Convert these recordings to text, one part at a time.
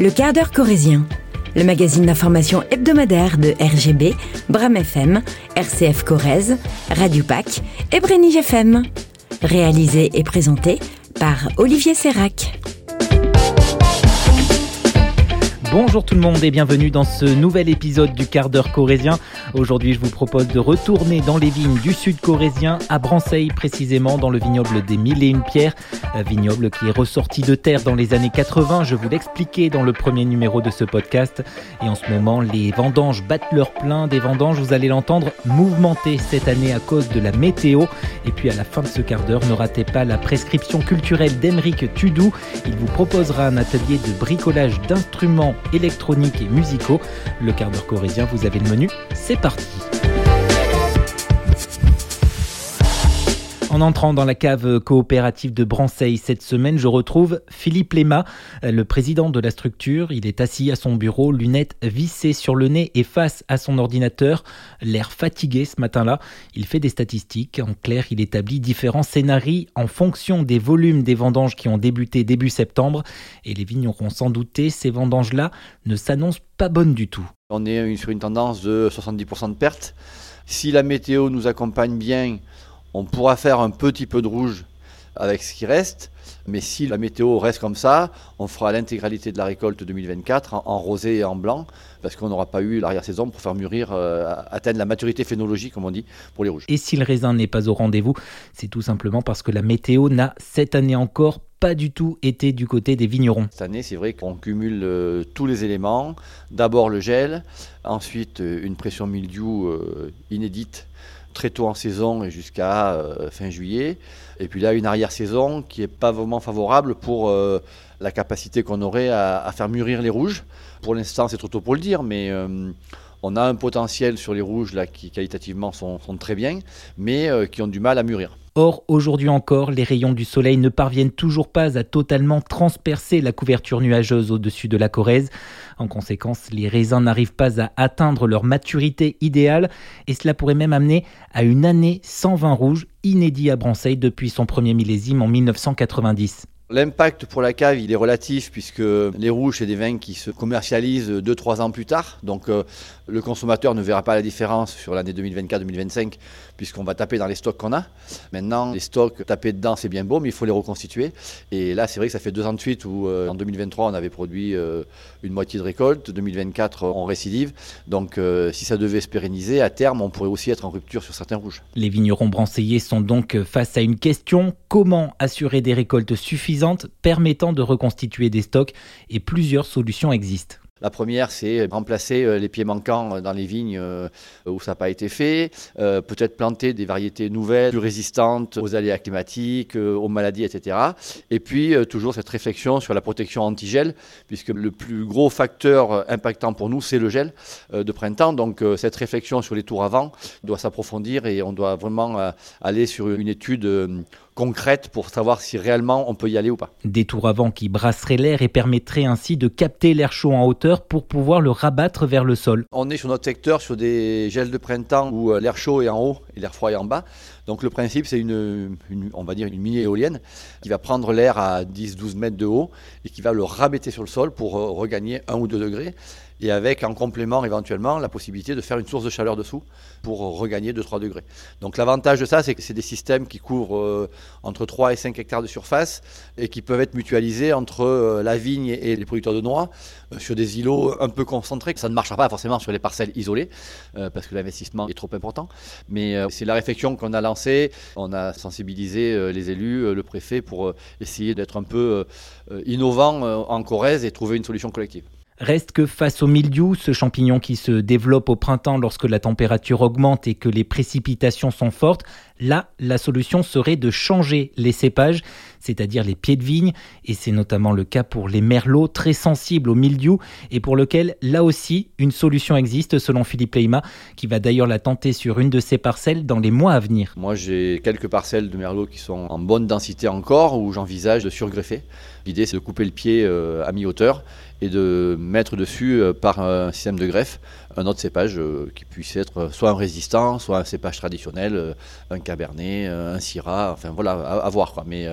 Le quart d'heure corrézien, le magazine d'information hebdomadaire de RGB, Bram FM, RCF Corrèze, Radio PAC et Brénige FM. Réalisé et présenté par Olivier Sérac. Bonjour tout le monde et bienvenue dans ce nouvel épisode du quart d'heure corrézien. Aujourd'hui, je vous propose de retourner dans les vignes du sud corrézien, à Branceil précisément, dans le vignoble des Mille et Une Pierres. Un vignoble qui est ressorti de terre dans les années 80, je vous l'expliquais dans le premier numéro de ce podcast. Et en ce moment, les vendanges battent leur plein. Des vendanges, vous allez l'entendre, mouvementées cette année à cause de la météo. Et puis à la fin de ce quart d'heure, ne ratez pas la prescription culturelle d'Aymeric Tudou. Il vous proposera un atelier de bricolage d'instruments électroniques et musicaux. Le quart d'heure corrézien, vous avez le menu, c'est parti. En entrant dans la cave coopérative de Branceil cette semaine, je retrouve Philippe Lema, le président de la structure. Il est assis à son bureau, lunettes vissées sur le nez et face à son ordinateur, l'air fatigué ce matin-là. Il fait des statistiques. En clair, il établit différents scénarios en fonction des volumes des vendanges qui ont débuté début septembre. Et les vignerons s'en doutaient, ces vendanges-là ne s'annoncent pas bonnes du tout. On est sur une tendance de 70% de pertes. Si la météo nous accompagne bien, on pourra faire un petit peu de rouge avec ce qui reste, mais si la météo reste comme ça, on fera l'intégralité de la récolte 2024 en rosé et en blanc, parce qu'on n'aura pas eu l'arrière-saison pour faire mûrir, atteindre la maturité phénologique, comme on dit, pour les rouges. Et si le raisin n'est pas au rendez-vous, c'est tout simplement parce que la météo n'a, cette année encore, pas du tout été du côté des vignerons. Cette année, c'est vrai qu'on cumule tous les éléments. D'abord le gel, ensuite une pression mildiou inédite, très tôt en saison et jusqu'à fin juillet. Et puis là, une arrière-saison qui n'est pas vraiment favorable pour la capacité qu'on aurait à faire mûrir les rouges. Pour l'instant, c'est trop tôt pour le dire, mais on a un potentiel sur les rouges là, qui qualitativement sont très bien, mais qui ont du mal à mûrir. Or, aujourd'hui encore, les rayons du soleil ne parviennent toujours pas à totalement transpercer la couverture nuageuse au-dessus de la Corrèze. En conséquence, les raisins n'arrivent pas à atteindre leur maturité idéale et cela pourrait même amener à une année sans vin rouge inédit à Branceil depuis son premier millésime en 1990. L'impact pour la cave, il est relatif puisque les rouges, c'est des vins qui se commercialisent 2-3 ans plus tard. Donc le consommateur ne verra pas la différence sur l'année 2024-2025 puisqu'on va taper dans les stocks qu'on a. Maintenant, les stocks, taper dedans, c'est bien beau, mais il faut les reconstituer. Et là, c'est vrai que ça fait 2 ans de suite où en 2023, on avait produit une moitié de récolte. 2024, on récidive. Donc si ça devait se pérenniser, à terme, on pourrait aussi être en rupture sur certains rouges. Les vignerons branceillais sont donc face à une question: comment assurer des récoltes suffisantes permettant de reconstituer des stocks, et plusieurs solutions existent. La première, c'est remplacer les pieds manquants dans les vignes où ça n'a pas été fait, peut-être planter des variétés nouvelles, plus résistantes aux aléas climatiques, aux maladies, etc. Et puis, toujours cette réflexion sur la protection anti-gel, puisque le plus gros facteur impactant pour nous, c'est le gel de printemps. Donc, cette réflexion sur les tours avant doit s'approfondir et on doit vraiment aller sur une étude concrète pour savoir si réellement on peut y aller ou pas. Des tours avant qui brasseraient l'air et permettraient ainsi de capter l'air chaud en hauteur pour pouvoir le rabattre vers le sol. On est sur notre secteur sur des gels de printemps où l'air chaud est en haut et l'air froid est en bas. Donc le principe, c'est on va dire une mini-éolienne qui va prendre l'air à 10-12 mètres de haut et qui va le rabaisser sur le sol pour regagner 1 ou 2 degrés. Et avec en complément éventuellement la possibilité de faire une source de chaleur dessous pour regagner 2-3 degrés. Donc l'avantage de ça, c'est que c'est des systèmes qui couvrent entre 3 et 5 hectares de surface et qui peuvent être mutualisés entre la vigne et les producteurs de noix sur des îlots un peu concentrés. Ça ne marchera pas forcément sur les parcelles isolées parce que l'investissement est trop important. Mais c'est la réflexion qu'on a lancée. On a sensibilisé les élus, le préfet pour essayer d'être un peu innovant en Corrèze et trouver une solution collective. Reste que face au mildiou, ce champignon qui se développe au printemps lorsque la température augmente et que les précipitations sont fortes, là, la solution serait de changer les cépages, c'est-à-dire les pieds de vigne, et c'est notamment le cas pour les merlots très sensibles au mildiou et pour lequel, là aussi, une solution existe selon Philippe Lema, qui va d'ailleurs la tenter sur une de ses parcelles dans les mois à venir. Moi, j'ai quelques parcelles de merlot qui sont en bonne densité encore, où j'envisage de surgreffer. L'idée, c'est de couper le pied à mi-hauteur et de mettre dessus par un système de greffe un autre cépage qui puisse être soit un résistant, soit un cépage traditionnel, un cabernet, un syrah, enfin voilà, à voir quoi. Mais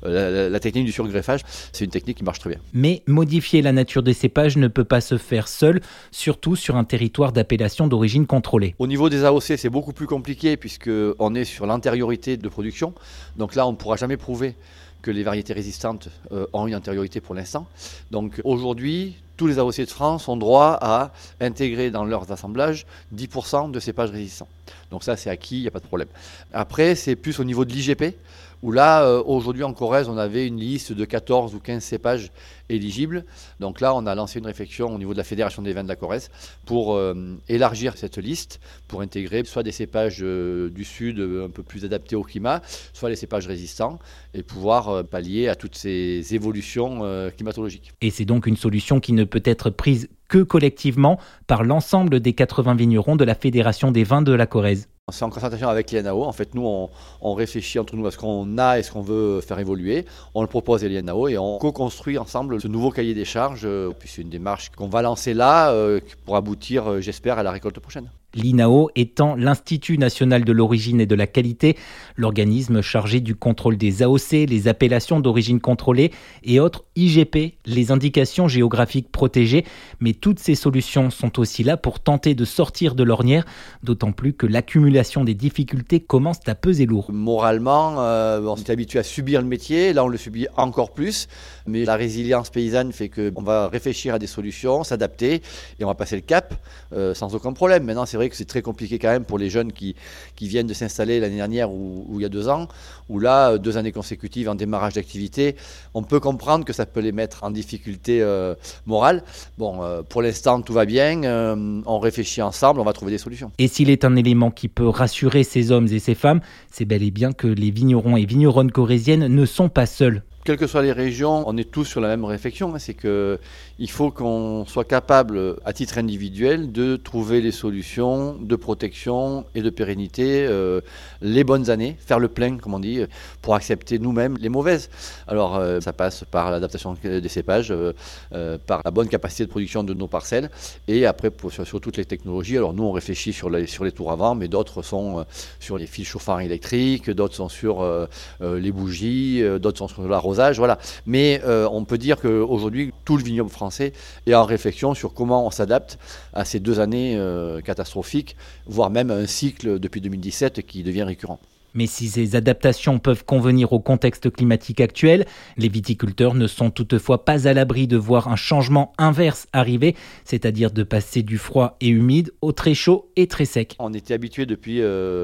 la technique du surgreffage, c'est une technique qui marche très bien. Mais modifier la nature des cépages ne peut pas se faire seul, surtout sur un territoire d'appellation d'origine contrôlée. Au niveau des AOC, c'est beaucoup plus compliqué puisqu'on est sur l'antériorité de production. Donc là, on ne pourra jamais prouver que les variétés résistantes ont une antériorité pour l'instant. Donc aujourd'hui, tous les AOC de France ont droit à intégrer dans leurs assemblages 10% de cépages résistants. Donc ça, c'est acquis, il n'y a pas de problème. Après, c'est plus au niveau de l'IGP, où là, aujourd'hui en Corrèze, on avait une liste de 14 ou 15 cépages éligibles. Donc là, on a lancé une réflexion au niveau de la Fédération des vins de la Corrèze pour élargir cette liste, pour intégrer soit des cépages du sud un peu plus adaptés au climat, soit les cépages résistants, et pouvoir pallier à toutes ces évolutions climatologiques. Et c'est donc une solution qui ne peut être prise que collectivement par l'ensemble des 80 vignerons de la Fédération des vins de la Corrèze. C'est en concertation avec l'INAO. En fait, nous, on réfléchit entre nous à ce qu'on a et ce qu'on veut faire évoluer. On le propose à l'INAO et on co-construit ensemble ce nouveau cahier des charges. Puis c'est une démarche qu'on va lancer là pour aboutir, j'espère, à la récolte prochaine. L'INAO étant l'Institut national de l'origine et de la qualité, l'organisme chargé du contrôle des AOC, les appellations d'origine contrôlée et autres IGP, les indications géographiques protégées. Mais toutes ces solutions sont aussi là pour tenter de sortir de l'ornière, d'autant plus que l'accumulation des difficultés commence à peser lourd. Moralement, on s'est habitué à subir le métier, là on le subit encore plus, mais la résilience paysanne fait qu'on va réfléchir à des solutions, s'adapter et on va passer le cap sans aucun problème. Maintenant, c'est vrai que c'est très compliqué quand même pour les jeunes qui viennent de s'installer l'année dernière ou il y a 2 ans, où là, 2 années consécutives en démarrage d'activité, on peut comprendre que ça peut les mettre en difficulté morale. Bon, pour l'instant, tout va bien, on réfléchit ensemble, on va trouver des solutions. Et s'il est un élément qui peut rassurer ces hommes et ces femmes, c'est bel et bien que les vignerons et vigneronnes corréziennes ne sont pas seuls. Quelles que soient les régions, on est tous sur la même réflexion, c'est qu'il faut qu'on soit capable, à titre individuel, de trouver les solutions de protection et de pérennité, les bonnes années, faire le plein, comme on dit, pour accepter nous-mêmes les mauvaises. Alors, ça passe par l'adaptation des cépages, par la bonne capacité de production de nos parcelles, et après, sur toutes les technologies. Alors, nous, on réfléchit sur les tours à vent, mais d'autres sont sur les fils chauffants électriques, d'autres sont sur les bougies, d'autres sont sur l'arrosage. Voilà. Mais on peut dire qu'aujourd'hui, tout le vignoble français est en réflexion sur comment on s'adapte à ces 2 années catastrophiques, voire même un cycle depuis 2017 qui devient récurrent. Mais si ces adaptations peuvent convenir au contexte climatique actuel, les viticulteurs ne sont toutefois pas à l'abri de voir un changement inverse arriver, c'est-à-dire de passer du froid et humide au très chaud et très sec. On était habitué depuis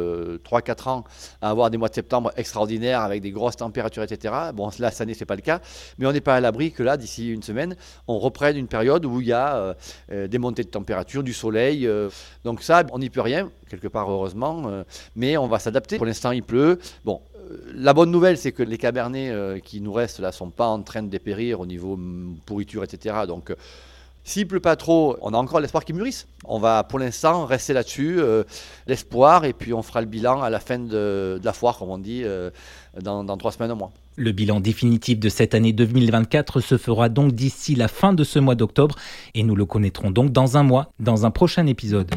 3-4 ans à avoir des mois de septembre extraordinaires avec des grosses températures, etc. Bon, là, cette année, ce n'est pas le cas, mais on n'est pas à l'abri que là, d'ici une semaine, on reprenne une période où il y a des montées de température, du soleil. Donc ça, on n'y peut rien, quelque part heureusement, mais on va s'adapter. Pour l'instant, il pleut. Bon, la bonne nouvelle, c'est que les cabernets qui nous restent là ne sont pas en train de dépérir au niveau pourriture, etc. Donc, s'il ne pleut pas trop, on a encore l'espoir qu'ils mûrissent. On va pour l'instant rester là-dessus, l'espoir, et puis on fera le bilan à la fin de la foire, comme on dit, dans 3 semaines, un mois. Le bilan définitif de cette année 2024 se fera donc d'ici la fin de ce mois d'octobre, et nous le connaîtrons donc dans un mois, dans un prochain épisode.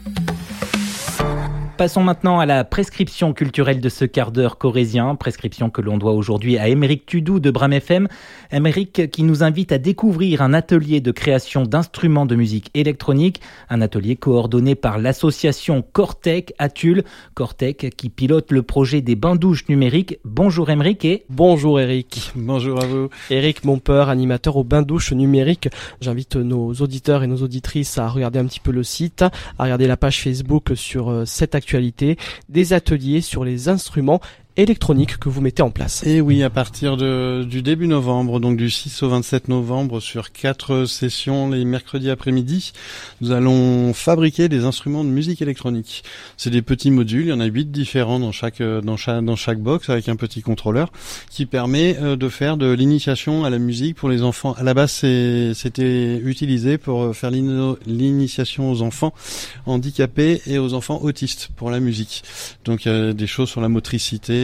Passons maintenant à la prescription culturelle de ce quart d'heure corrézien, prescription que l'on doit aujourd'hui à Aymeric Tudou de Bram FM. Aymeric qui nous invite à découvrir un atelier de création d'instruments de musique électronique, un atelier coordonné par l'association Cortec à Tulle. Cortec qui pilote le projet des bains-douches numériques. Bonjour Aymeric et... Bonjour Eric. Bonjour à vous. Eric Montpeur, animateur au bains-douches numériques. J'invite nos auditeurs et nos auditrices à regarder un petit peu le site, à regarder la page Facebook sur cette actualité, des ateliers sur les instruments électronique que vous mettez en place. Et oui, à partir du début novembre, donc du 6 au 27 novembre, sur 4 sessions les mercredis après-midi, nous allons fabriquer des instruments de musique électronique. C'est des petits modules, il y en a 8 différents dans chaque box avec un petit contrôleur qui permet de faire de l'initiation à la musique pour les enfants. À la base, c'était utilisé pour faire l'initiation aux enfants handicapés et aux enfants autistes pour la musique. Donc il y a des choses sur la motricité,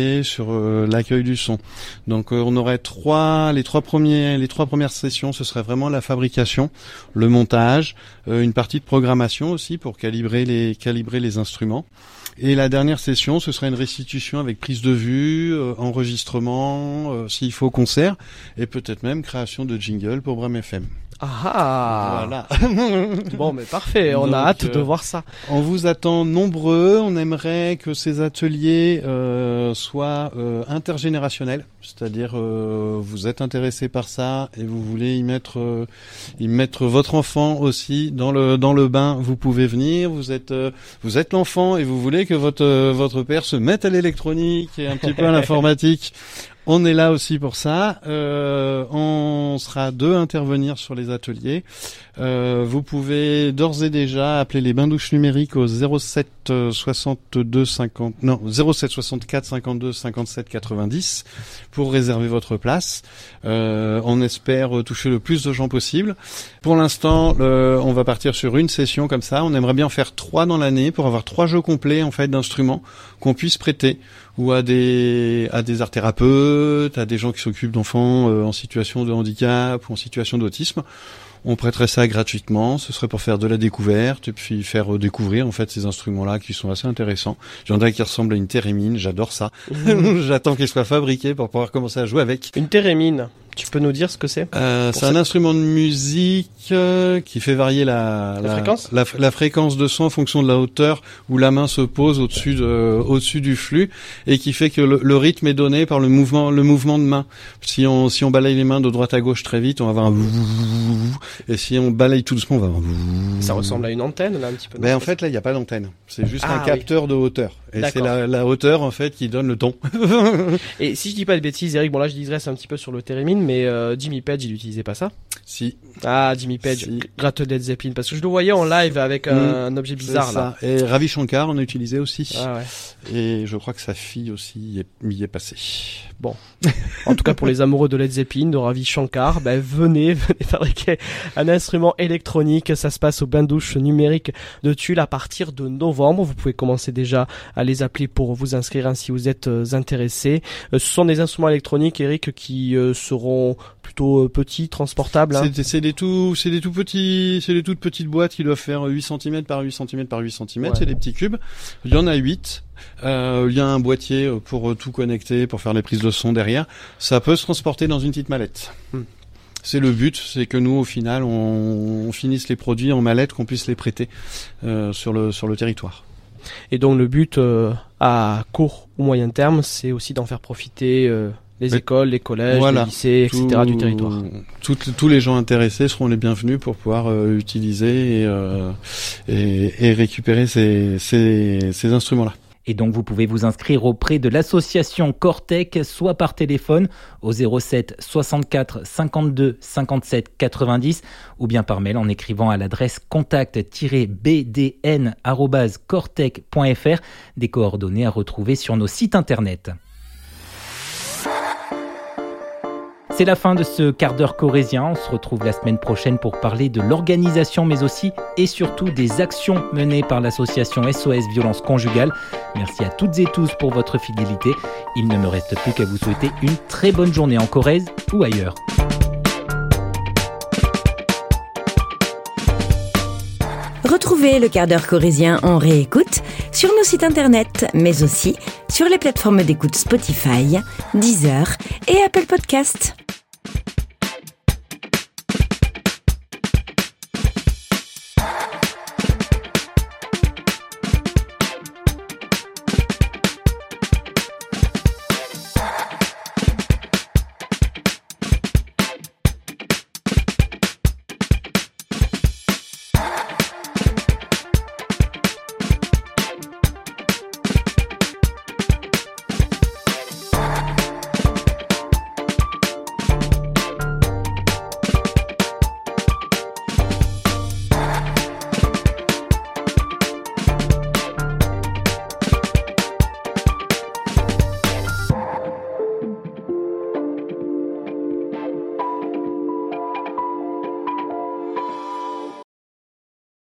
qualité, sur l'accueil du son. Donc on aurait les trois premières sessions, ce serait vraiment la fabrication, le montage, une partie de programmation aussi pour calibrer les instruments. Et la dernière session, ce serait une restitution avec prise de vue, enregistrement, s'il faut concert, et peut-être même création de jingle pour Bram FM. Ah, voilà. Bon, mais parfait, on a hâte de voir ça. On vous attend nombreux, on aimerait que ces ateliers soient intergénérationnels, c'est-à-dire vous êtes intéressé par ça et vous voulez y mettre votre enfant aussi dans le bain, vous pouvez venir, vous êtes l'enfant et vous voulez que votre père se mette à l'électronique et un petit peu à l'informatique. On est là aussi pour ça. On sera 2 à intervenir sur les ateliers. Vous pouvez d'ores et déjà appeler les bains-douches numériques au 07 64 52 57 90 pour réserver votre place. On espère toucher le plus de gens possible. Pour l'instant, on va partir sur une session comme ça. On aimerait bien en faire 3 dans l'année pour avoir 3 jeux complets en fait d'instruments qu'on puisse prêter ou à des art thérapeutes, à des gens qui s'occupent d'enfants en situation de handicap ou en situation d'autisme. On prêterait ça gratuitement, ce serait pour faire de la découverte et puis faire découvrir en fait ces instruments-là qui sont assez intéressants. Il y en a qui ressemblent à une thérémine, j'adore ça. J'attends qu'ils soient fabriqués pour pouvoir commencer à jouer avec. Une thérémine, tu peux nous dire ce que c'est? C'est un instrument de musique qui fait varier la fréquence, la fréquence de son en fonction de la hauteur où la main se pose au-dessus du flux et qui fait que le rythme est donné par le mouvement de main. Si on balaye les mains de droite à gauche très vite, on va avoir un et si on balaye tout doucement, on va avoir un... Ça ressemble à une antenne là un petit peu. En fait là il n'y a pas d'antenne, c'est juste un capteur de hauteur. Et d'accord. C'est la hauteur en fait qui donne le ton. Et si je dis pas de bêtises, Eric, bon là je digresse un petit peu sur le thérémine, mais Jimmy Page il utilisait pas ça? Si. Ah, Jimmy Page, gratte de Led Zeppelin, parce que je le voyais en live avec un objet bizarre là. Et Ravi Shankar on a utilisé aussi. Ah ouais. Et je crois que sa fille aussi y est passée. Bon. En tout cas pour les amoureux de Led Zeppelin, de Ravi Shankar, venez fabriquer un instrument électronique. Ça se passe au bain-douche numérique de Tulle à partir de novembre. Vous pouvez commencer déjà à les appeler pour vous inscrire si vous êtes intéressé. Ce sont des instruments électroniques, Eric, qui seront plutôt petits, transportables. Hein. C'est des toutes petites boîtes qui doivent faire 8 cm par 8 cm par 8 cm. Ouais. C'est des petits cubes. Il y en a 8. Il y a un boîtier pour tout connecter, pour faire les prises de son derrière. Ça peut se transporter dans une petite mallette. C'est le but, c'est que nous, au final, on finisse les produits en mallette, qu'on puisse les prêter sur le territoire. Et donc le but à court ou moyen terme, c'est aussi d'en faire profiter les écoles, les collèges, les lycées, etc. du territoire. Tous les gens intéressés seront les bienvenus pour pouvoir utiliser et récupérer ces instruments-là. Et donc vous pouvez vous inscrire auprès de l'association Cortec, soit par téléphone au 07 64 52 57 90 ou bien par mail en écrivant à l'adresse contact-bdn@cortec.fr, des coordonnées à retrouver sur nos sites internet. C'est la fin de ce quart d'heure corésien. On se retrouve la semaine prochaine pour parler de l'organisation, mais aussi et surtout des actions menées par l'association SOS Violence Conjugale. Merci à toutes et tous pour votre fidélité. Il ne me reste plus qu'à vous souhaiter une très bonne journée en Corrèze ou ailleurs. Retrouvez le quart d'heure corésien en réécoute sur nos sites internet, mais aussi sur les plateformes d'écoute Spotify, Deezer et Apple Podcasts.